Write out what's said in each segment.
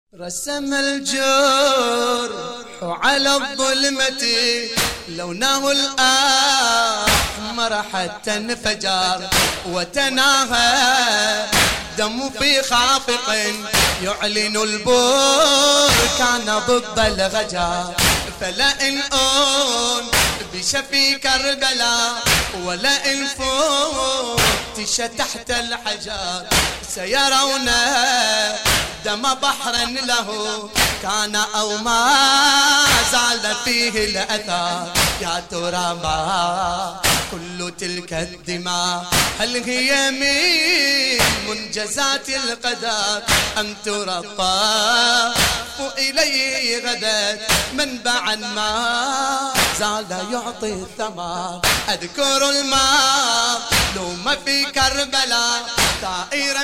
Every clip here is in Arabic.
رسم الجرح على الظلمة لونه الأحمر حتى انفجر وتناهى دم في خافق يعلن البركان ضد الغجر فلئن بشفي كربلاء ولئن فتش تحت الحجر سيرون دم بحرا له كان أو ما زال فيه الأثر. يا ترى ما كل تلك الدماء هل هي من منجزات القدر أم ترى الطرف إليه غدت منبعا ما زال يعطي الثمر. أذكر المظلوم في كربلاء طائرا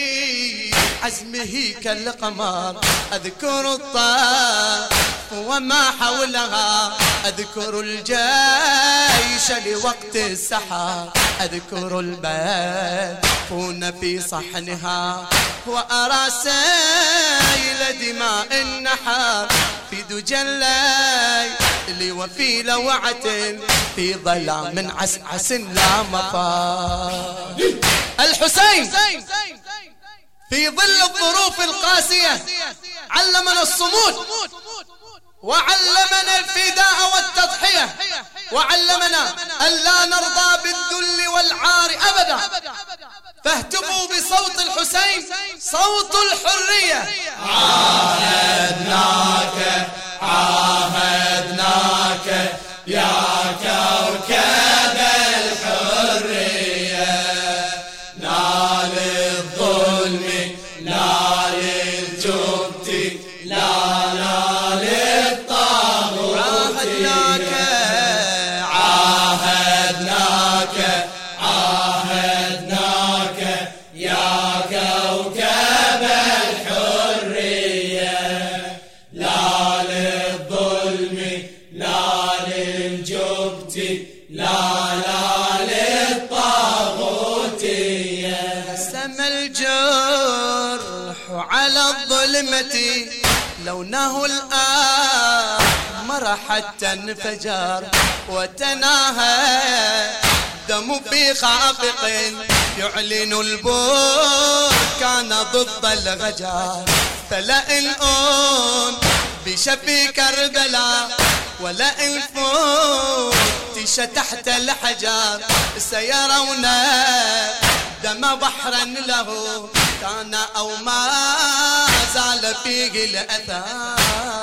بعزمه كالقمر. أذكر الطرف وما حولها أذكر الجيش لوقت السحر. أذكر المدفون في صحنها وأرى سيل دماء النحر في دجى الليل وفي لوعة في ظلام عسعس لا مفر. الحسين في ظل الظروف القاسية علمنا الصمود وعلمنا الفداء والتضحية وعلمنا أن لا نرضى بالذل والعار أبدا. فاهتفوا بصوت الحسين صوت الحرية. عاهدناك عاهدناك يا كوكب الحرية نال الظلم نال الجبت لا نال الطاغوت. عاهدناك عاهدناك يا كوكب الحرية لا للظلم لا للجبت لا للطاغوتية. رسم الجرح على الظلمة لونه الأحمر حتى انفجر وتناهى دم في خافق يعلن البركان ضد الغجر. فلئن بشفي كربلاء ولئن فتش تحت الحجر سيرون دم بحرا له كان أو ما زال فيه الأثر.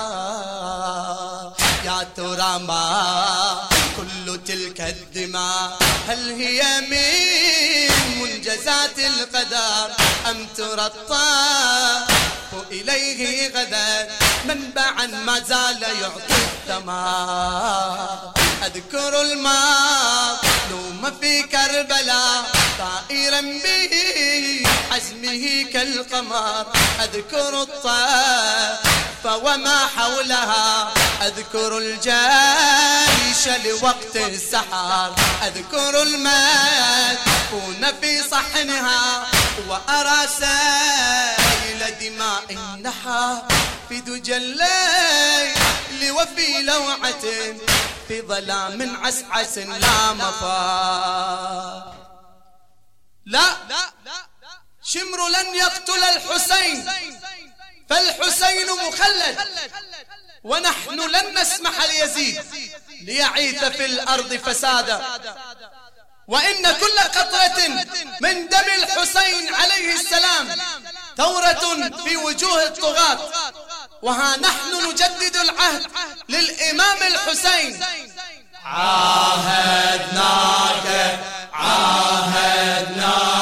يا ترى ما كل تلك الدماء هل هي من منجزات القدر أم ترى الطرف إليه غدا منبعا ما زال يعطي الثمر. أذكر المظلوم في كربلاء طائرا به عزمه كالقمر. أذكر الطرف وما حولها أذكر الجيش لوقت السحر. أذكر المدفون في صحنها وأرى سيل دماء النحر في دجى الليل وفي لوعة في ظلام عسعس لا مفر. لا شمر لن يقتل الحسين فالحسين مخلد ونحن لن نسمح ليزيد ليعيث في الأرض فسادا. وإن كل قطرة من دم الحسين عليه السلام ثورة في وجوه الطغاة. وها نحن نجدد العهد للإمام الحسين. عاهدناك عاهدناك